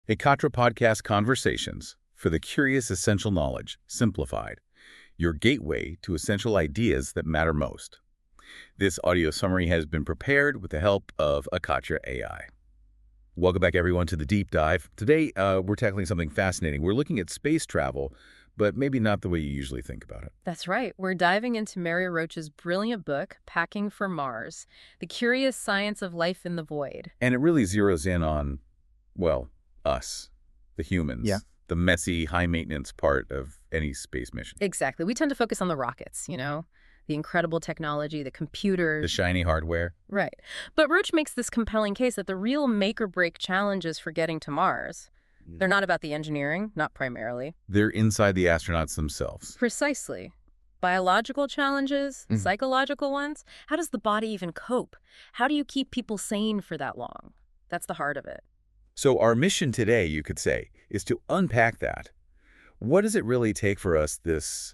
Ekatra Podcast Conversations for the Curious Essential Knowledge, Simplified, your gateway to essential ideas that matter most. This audio summary has been prepared with the help of Ekatra AI. Welcome back, everyone, to the Deep Dive. Today, we're tackling something fascinating. We're looking at space travel, but maybe not the way you usually think about it. That's right. We're diving into Mary Roach's brilliant book, Packing for Mars, The Curious Science of Life in the Void. And it really zeroes in on, well, us, the humans. Yeah. The messy, high-maintenance part of any space mission. Exactly. We tend to focus on the rockets, the incredible technology, the computers. The shiny hardware. Right. But Roach makes this compelling case that the real make-or-break challenges for getting to Mars, they're not about the engineering, not primarily. They're inside the astronauts themselves. Precisely. Biological challenges, psychological ones. How does the body even cope? How do you keep people sane for that long? That's the heart of it. So our mission today, you could say, is to unpack that. What does it really take for us, this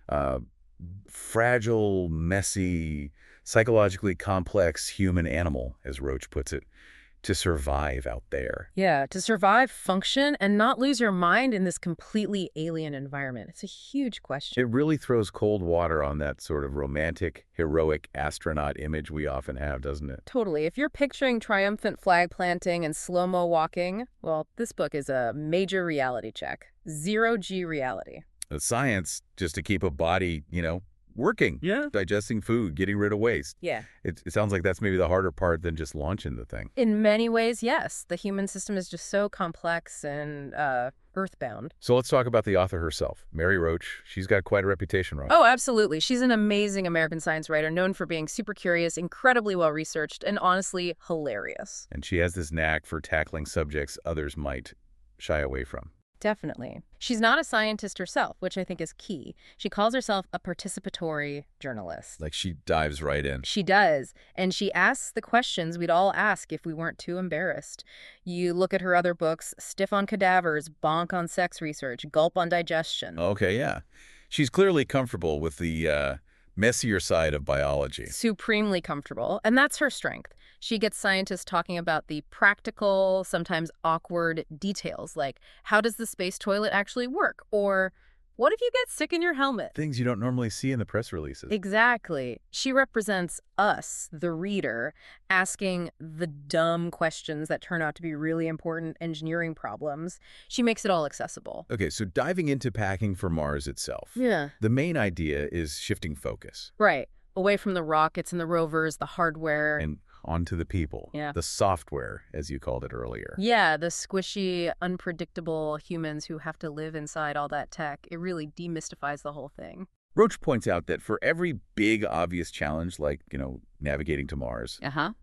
fragile, messy, psychologically complex human animal, as Roach puts it, to survive out there? Yeah, to survive, function, and not lose your mind in this completely alien environment. It's a huge question. It really throws cold water on that sort of romantic, heroic astronaut image we often have, doesn't it? Totally. If you're picturing triumphant flag planting and slow-mo walking, well, this book is a major reality check. Zero-G reality. The science, just to keep a body, working. Yeah. Digesting food, getting rid of waste. Yeah. It sounds like that's maybe the harder part than just launching the thing. In many ways, yes. The human system is just so complex and earthbound. So let's talk about the author herself, Mary Roach. She's got quite a reputation, Roach. Oh, absolutely. She's an amazing American science writer, known for being super curious, incredibly well-researched, and honestly hilarious. And she has this knack for tackling subjects others might shy away from. Definitely. She's not a scientist herself, which I think is key. She calls herself a participatory journalist. Like she dives right in. She does. And she asks the questions we'd all ask if we weren't too embarrassed. You look at her other books, Stiff on Cadavers, Bonk on Sex Research, Gulp on Digestion. Okay, yeah. She's clearly comfortable with the messier side of biology. Supremely comfortable. And that's her strength. She gets scientists talking about the practical, sometimes awkward details, like how does the space toilet actually work? Or what if you get sick in your helmet? Things you don't normally see in the press releases. Exactly. She represents us, the reader, asking the dumb questions that turn out to be really important engineering problems. She makes it all accessible. Okay, so diving into Packing for Mars itself. Yeah. The main idea is shifting focus. Right. Away from the rockets and the rovers, the hardware. And onto the people. Yeah. The software, as you called it earlier. Yeah, the squishy, unpredictable humans who have to live inside all that tech. It really demystifies the whole thing. Roach points out that for every big, obvious challenge, like, navigating to Mars,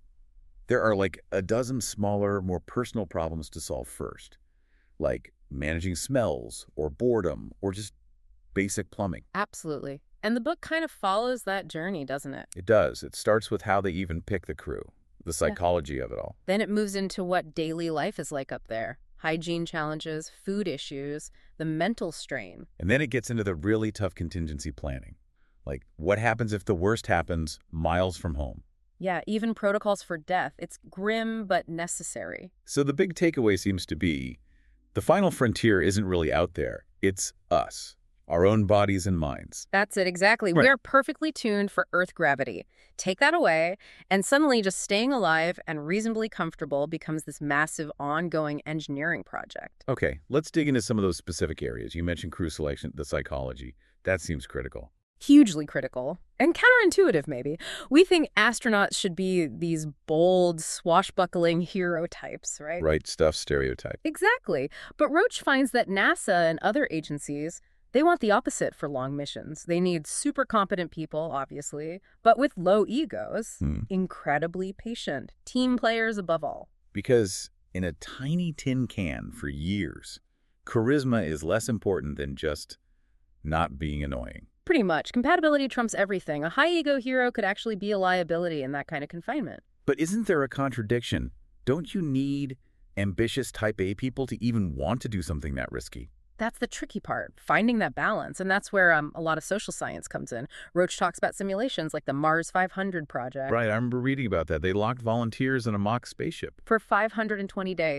there are like a dozen smaller, more personal problems to solve first, like managing smells or boredom or just basic plumbing. Absolutely. And the book kind of follows that journey, doesn't it? It does. It starts with how they even pick the crew, the psychology of it all. Then it moves into what daily life is like up there. Hygiene challenges, food issues, the mental strain. And then it gets into the really tough contingency planning. Like, what happens if the worst happens miles from home? Yeah, even protocols for death. It's grim but necessary. So the big takeaway seems to be, the final frontier isn't really out there. It's us. Our own bodies and minds. That's it, exactly. Right. We're perfectly tuned for Earth gravity. Take that away, and suddenly just staying alive and reasonably comfortable becomes this massive ongoing engineering project. Okay, let's dig into some of those specific areas. You mentioned crew selection, the psychology. That seems critical. Hugely critical. And counterintuitive, maybe. We think astronauts should be these bold, swashbuckling hero types, right? Right stuff stereotype. Exactly. But Roach finds that NASA and other agencies, they want the opposite for long missions. They need super competent people, obviously, but with low egos, incredibly patient, team players above all. Because in a tiny tin can for years, charisma is less important than just not being annoying. Pretty much. Compatibility trumps everything. A high-ego hero could actually be a liability in that kind of confinement. But isn't there a contradiction? Don't you need ambitious type A people to even want to do something that risky? That's the tricky part, finding that balance. And that's where a lot of social science comes in. Roach talks about simulations like the Mars 500 project. Right, I remember reading about that. They locked volunteers in a mock spaceship. For 520 days.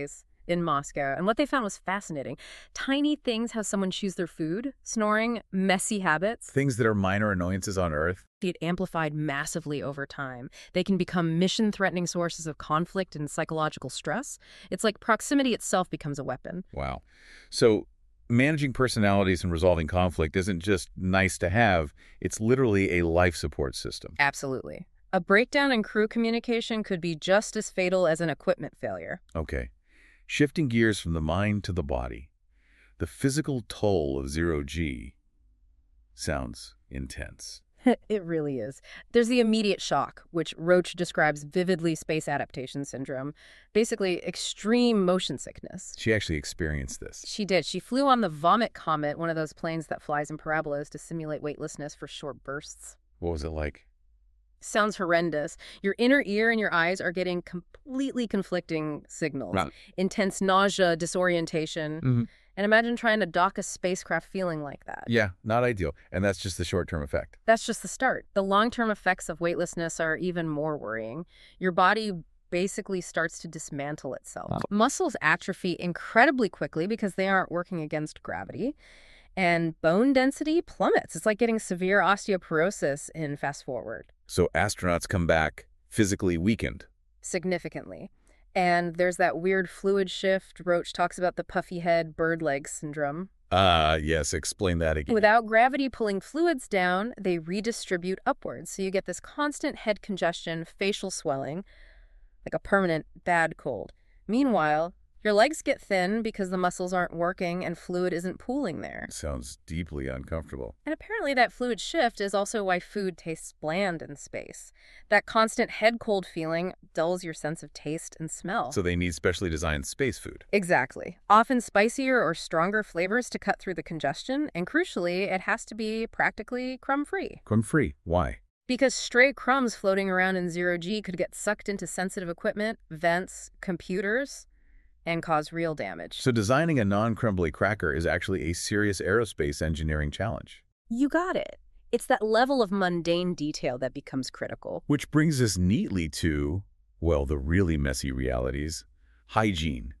in Moscow, and what they found was fascinating. Tiny things, how someone chews their food, snoring, messy habits. Things that are minor annoyances on Earth. It amplified massively over time. They can become mission-threatening sources of conflict and psychological stress. It's like proximity itself becomes a weapon. Wow. So managing personalities and resolving conflict isn't just nice to have, it's literally a life support system. Absolutely. A breakdown in crew communication could be just as fatal as an equipment failure. Okay. Shifting gears from the mind to the body. The physical toll of zero-G sounds intense. It really is. There's the immediate shock, which Roach describes vividly space adaptation syndrome, basically extreme motion sickness. She actually experienced this. She did. She flew on the Vomit Comet, one of those planes that flies in parabolas to simulate weightlessness for short bursts. What was it like? Sounds horrendous. Your inner ear and your eyes are getting completely conflicting signals. Right. Intense nausea, disorientation. Mm-hmm. And imagine trying to dock a spacecraft feeling like that. Yeah, not ideal. And that's just the short-term effect. That's just the start. The long-term effects of weightlessness are even more worrying. Your body basically starts to dismantle itself. Wow. Muscles atrophy incredibly quickly because they aren't working against gravity. And bone density plummets. It's like getting severe osteoporosis in fast forward. So astronauts come back physically weakened. Significantly. And there's that weird fluid shift. Roach talks about the puffy head, bird leg syndrome. Yes, explain that again. Without gravity pulling fluids down, they redistribute upwards. So you get this constant head congestion, facial swelling, like a permanent bad cold. Meanwhile, your legs get thin because the muscles aren't working and fluid isn't pooling there. Sounds deeply uncomfortable. And apparently that fluid shift is also why food tastes bland in space. That constant head cold feeling dulls your sense of taste and smell. So they need specially designed space food. Exactly. Often spicier or stronger flavors to cut through the congestion, and crucially, it has to be practically crumb-free. Crumb-free? Why? Because stray crumbs floating around in zero-G could get sucked into sensitive equipment, vents, computers, and cause real damage. So designing a non-crumbly cracker is actually a serious aerospace engineering challenge. You got it. It's that level of mundane detail that becomes critical. Which brings us neatly to, well, the really messy realities. Hygiene.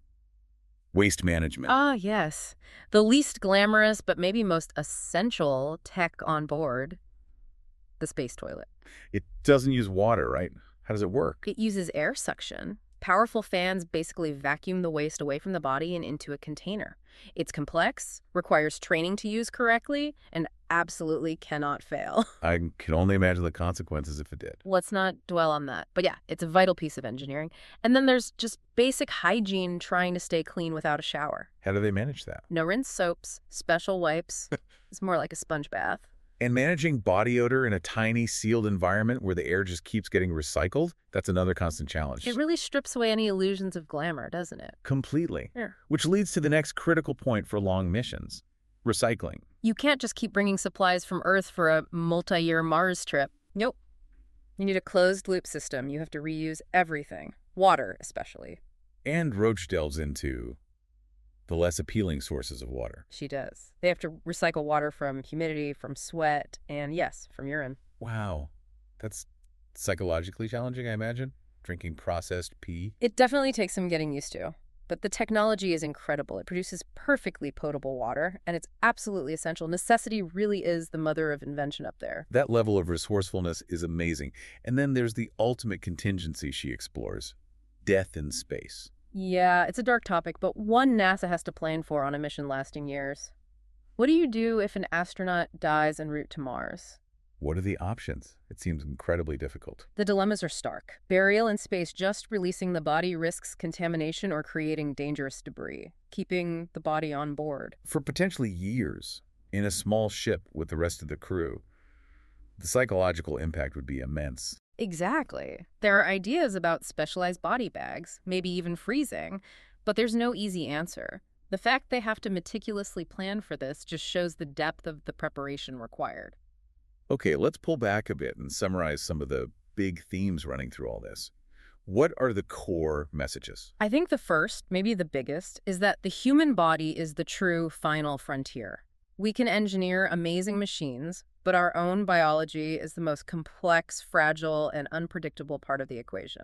Waste management. Ah, yes. The least glamorous but maybe most essential tech on board. The space toilet. It doesn't use water, right? How does it work? It uses air suction. Powerful fans basically vacuum the waste away from the body and into a container. It's complex, requires training to use correctly, and absolutely cannot fail. I can only imagine the consequences if it did. Let's not dwell on that. But yeah, it's a vital piece of engineering. And then there's just basic hygiene, trying to stay clean without a shower. How do they manage that? No rinse soaps, special wipes. It's more like a sponge bath. And managing body odor in a tiny, sealed environment where the air just keeps getting recycled, that's another constant challenge. It really strips away any illusions of glamour, doesn't it? Completely. Yeah. Which leads to the next critical point for long missions. Recycling. You can't just keep bringing supplies from Earth for a multi-year Mars trip. Nope. You need a closed-loop system. You have to reuse everything. Water, especially. And Roach delves into the less appealing sources of water. She does. They have to recycle water from humidity, from sweat, and yes, from urine. Wow. That's psychologically challenging, I imagine. Drinking processed pee. It definitely takes some getting used to. But the technology is incredible. It produces perfectly potable water, and it's absolutely essential. Necessity really is the mother of invention up there. That level of resourcefulness is amazing. And then there's the ultimate contingency she explores. Death in space. Yeah, it's a dark topic, but one NASA has to plan for on a mission lasting years. What do you do if an astronaut dies en route to Mars? What are the options? It seems incredibly difficult. The dilemmas are stark. Burial in space, just releasing the body risks contamination or creating dangerous debris, keeping the body on board. For potentially years, in a small ship with the rest of the crew, the psychological impact would be immense. Exactly. There are ideas about specialized body bags, maybe even freezing, but there's no easy answer. The fact they have to meticulously plan for this just shows the depth of the preparation required. Okay, let's pull back a bit and summarize some of the big themes running through all this. What are the core messages? I think the first, maybe the biggest, is that the human body is the true final frontier. We can engineer amazing machines, but our own biology is the most complex, fragile, and unpredictable part of the equation.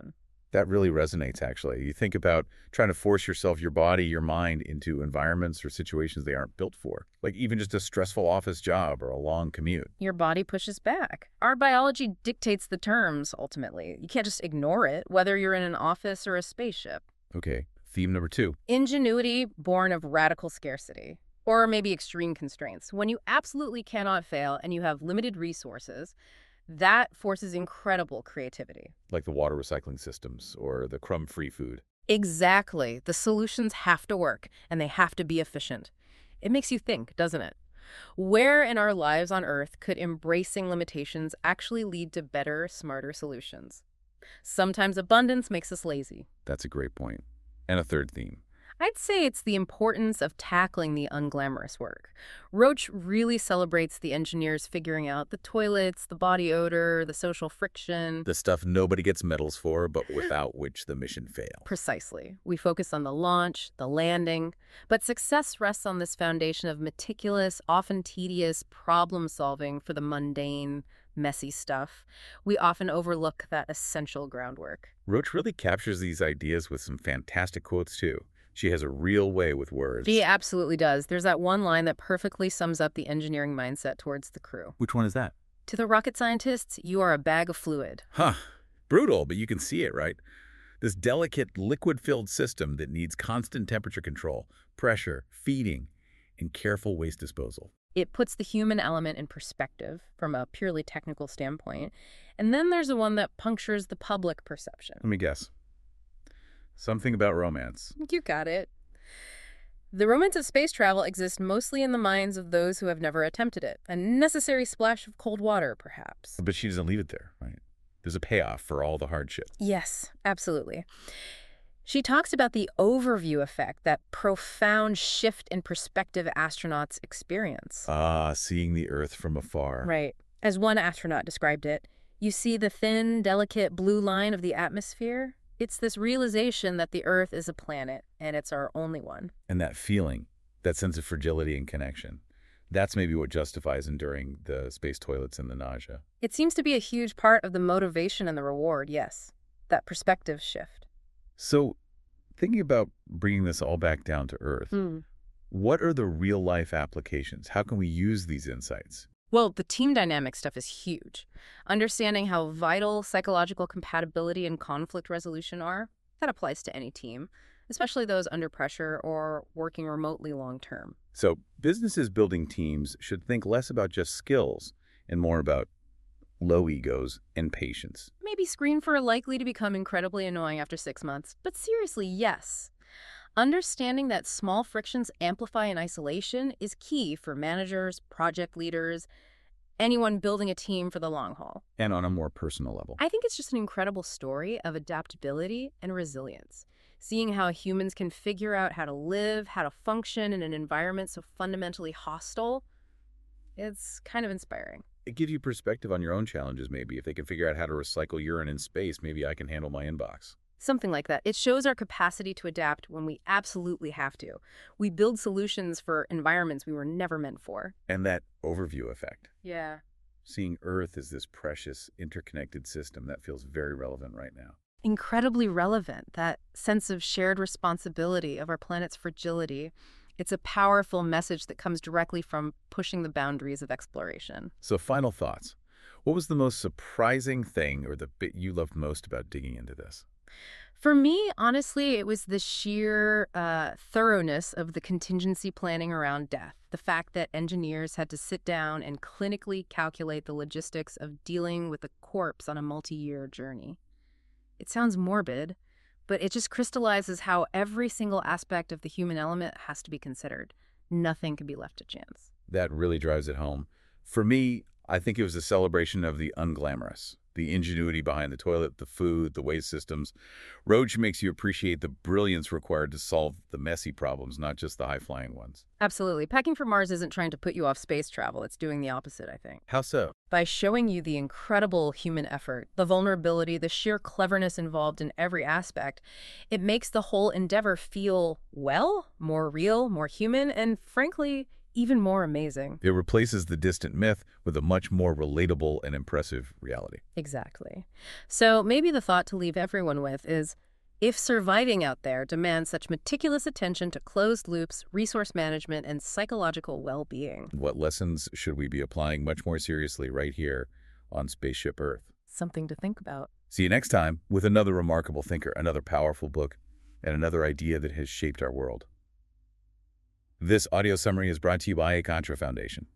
That really resonates, actually. You think about trying to force yourself, your body, your mind into environments or situations they aren't built for, like even just a stressful office job or a long commute. Your body pushes back. Our biology dictates the terms, ultimately. You can't just ignore it, whether you're in an office or a spaceship. Okay, theme number 2. Ingenuity born of radical scarcity, or maybe extreme constraints. When you absolutely cannot fail and you have limited resources, that forces incredible creativity. Like the water recycling systems or the crumb-free food. Exactly. The solutions have to work, and they have to be efficient. It makes you think, doesn't it? Where in our lives on Earth could embracing limitations actually lead to better, smarter solutions? Sometimes abundance makes us lazy. That's a great point. And a third theme. I'd say it's the importance of tackling the unglamorous work. Roach really celebrates the engineers figuring out the toilets, the body odor, the social friction. The stuff nobody gets medals for, but without which the mission fails. Precisely. We focus on the launch, the landing, but success rests on this foundation of meticulous, often tedious problem-solving for the mundane, messy stuff. We often overlook that essential groundwork. Roach really captures these ideas with some fantastic quotes, too. She has a real way with words. She absolutely does. There's that one line that perfectly sums up the engineering mindset towards the crew. Which one is that? To the rocket scientists, you are a bag of fluid. Huh. Brutal, but you can see it, right? This delicate, liquid-filled system that needs constant temperature control, pressure, feeding, and careful waste disposal. It puts the human element in perspective from a purely technical standpoint. And then there's the one that punctures the public perception. Let me guess. Something about romance. You got it. The romance of space travel exists mostly in the minds of those who have never attempted it. A necessary splash of cold water, perhaps. But she doesn't leave it there, right? There's a payoff for all the hardship. Yes, absolutely. She talks about the overview effect, that profound shift in perspective astronauts experience. Seeing the Earth from afar. Right. As one astronaut described it, you see the thin, delicate blue line of the atmosphere? It's this realization that the Earth is a planet, and it's our only one. And that feeling, that sense of fragility and connection, that's maybe what justifies enduring the space toilets and the nausea. It seems to be a huge part of the motivation and the reward, yes. That perspective shift. So, thinking about bringing this all back down to Earth, what are the real-life applications? How can we use these insights? Well, the team dynamic stuff is huge. Understanding how vital psychological compatibility and conflict resolution are, that applies to any team, especially those under pressure or working remotely long-term. So businesses building teams should think less about just skills and more about low egos and patience. Maybe screen for likely to become incredibly annoying after 6 months. But seriously, yes. Understanding that small frictions amplify in isolation is key for managers, project leaders, anyone building a team for the long haul. And on a more personal level. I think it's just an incredible story of adaptability and resilience. Seeing how humans can figure out how to live, how to function in an environment so fundamentally hostile, it's kind of inspiring. It gives you perspective on your own challenges, maybe. If they can figure out how to recycle urine in space, maybe I can handle my inbox. Something like that. It shows our capacity to adapt when we absolutely have to. We build solutions for environments we were never meant for. And that overview effect. Yeah. Seeing Earth as this precious, interconnected system, that feels very relevant right now. Incredibly relevant, that sense of shared responsibility of our planet's fragility. It's a powerful message that comes directly from pushing the boundaries of exploration. So final thoughts. What was the most surprising thing or the bit you loved most about digging into this? For me, honestly, it was the sheer thoroughness of the contingency planning around death. The fact that engineers had to sit down and clinically calculate the logistics of dealing with a corpse on a multi-year journey. It sounds morbid, but it just crystallizes how every single aspect of the human element has to be considered. Nothing can be left to chance. That really drives it home. For me, I think it was a celebration of the unglamorous. The ingenuity behind the toilet, the food, the waste systems. Roach makes you appreciate the brilliance required to solve the messy problems, not just the high-flying ones. Absolutely. Packing for Mars isn't trying to put you off space travel. It's doing the opposite, I think. How so? By showing you the incredible human effort, the vulnerability, the sheer cleverness involved in every aspect, it makes the whole endeavor feel, well, more real, more human, and frankly, even more amazing. It replaces the distant myth with a much more relatable and impressive reality. Exactly. So maybe the thought to leave everyone with is, if surviving out there demands such meticulous attention to closed loops, resource management, and psychological well-being, What lessons should we be applying much more seriously right here on Spaceship Earth? something to think about. See you next time with another remarkable thinker, another powerful book, and another idea that has shaped our world. This audio summary is brought to you by a Contra Foundation.